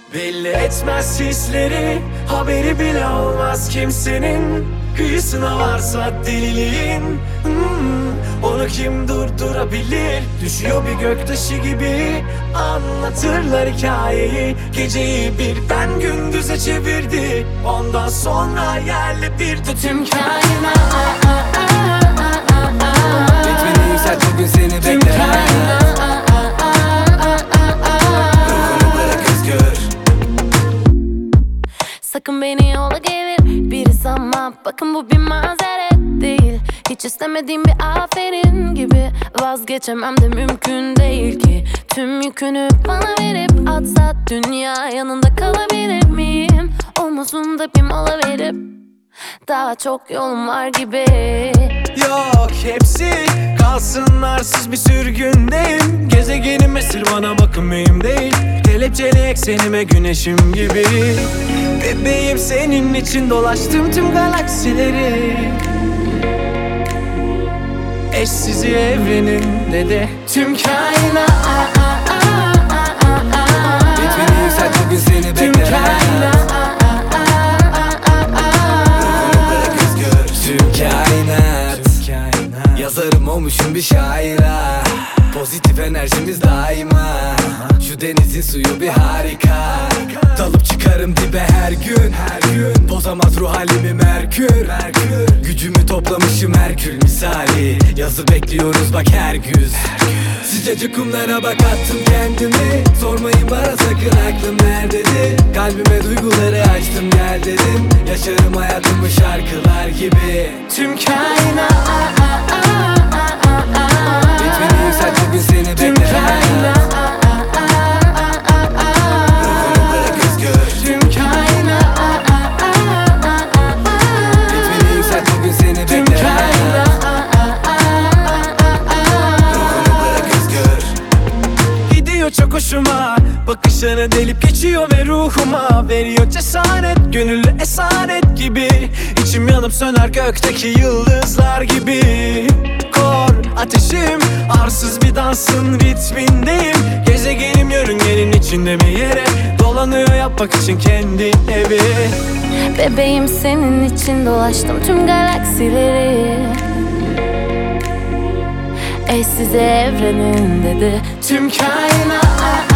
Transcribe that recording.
Belli etmez hisleri, haberi bile olmaz kimsenin. Kıyısına varsa deliliğin, onu kim durdurabilir? Düşüyor bir göktaşı gibi, anlatırlar hikayeyi. Geceyi birden gündüze çevirdi, ondan sonra yerle bir de tüm kainat. Ritmini yükselt, bugün seni Tüm bekler. kainat. Ruhunu bırak özgür. Sakın beni yola gelir biri sanma. Bakın bu bir mazeret değil. Hiç istemediğim bir aferin gibi. Vazgeçemem de mümkün değil ki. Tüm yükünü bana verip atsa dünya, yanında kalabilir miyim? Omuzumda bir mola verip daha çok yolum var gibi. Yok, hepsi kalsın arsız bir sürgündeyim. Gezegenim esir, bana bakın mühim değil. Kelepçeli eksenime güneşim gibi. Bebeğim, senin için dolaştım tüm galaksileri. Eşsizi evreninde de tüm kainat. Ritmini yükselt, bugün seni Tüm bekler. kainat. Ruhunu bırak özgür. Tüm kainat. Yazarım olmuşum bir şaira. Pozitif enerjimiz daima. Şu denizin suyu bir harika. Dalıp çıkarım dibe her gün. Bozamaz ruh halimi Merkür. Gücümü toplamışım Herkül misali. Yazı bekliyoruz bak her güz. Sıcacık kumlara bak, attım kendimi. Sormayın bana sakın aklım nerededir. Kalbime duyguları açtım, gel dedim. Yaşarım hayatımı şarkılar gibi. Tüm kainat. Ritmini yükselt, bugün seni Tüm bekler. kainat. Ruhunu bırak özgür. Tüm kainat. Ritmini yükselt, bugün seni Tüm bekler. kainat. Ruhunu bırak özgür. Gidiyor çok hoşuma, bakışları delip geçiyor ve ruhuma veriyor cesaret, gönüllü esaret gibi. İçim yanıp söner gökteki yıldızlar gibi. Kor ateşim, arsız bir dansın ritmindeyim. Gezegenim yörüngenin içinde bir yere dolanıyor, yapmak için kendi evi. Bebeğim, senin için dolaştım tüm galaksileri. Eşsiz evreninde de Tüm kainat.